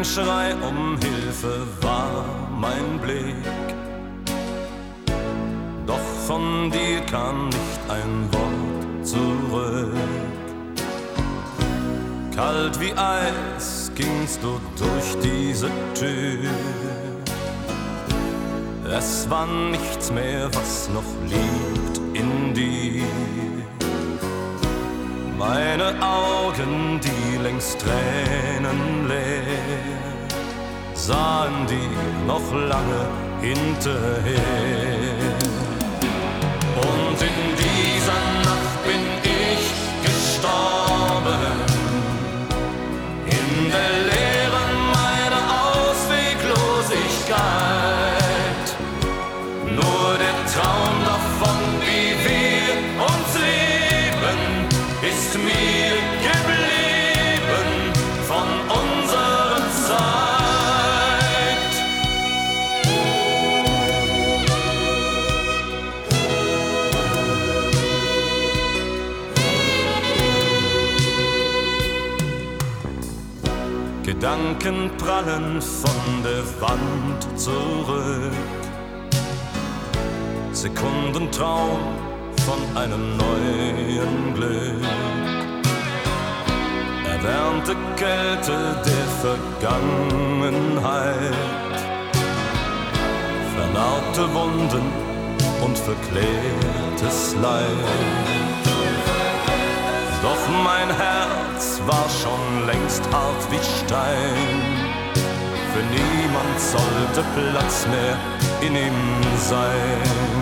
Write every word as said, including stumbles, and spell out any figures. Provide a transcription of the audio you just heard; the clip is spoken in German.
Schrei um Hilfe war mein Blick, doch von dir kam nicht ein Wort zurück. Kalt wie Eis gingst du durch diese Tür. Es war nichts mehr, was noch liegt in dir. Meine Augen, die längst tränenleer, sahen dir noch lange hinterher. Und in dieser Nacht bin ich gestorben, in der Leere meiner Ausweglosigkeit. Nur der Traum davon, wie wir uns leben, ist mir geblieben von unserer Zeit. Gedanken prallen von der Wand zurück. Sekundentraum von einem neuen Glück. Erwärmte Kälte der Vergangenheit, vernarbte Wunden und verklärtes Leid. Doch mein Herz war schon längst hart wie Stein. Für niemand sollte Platz mehr in ihm sein.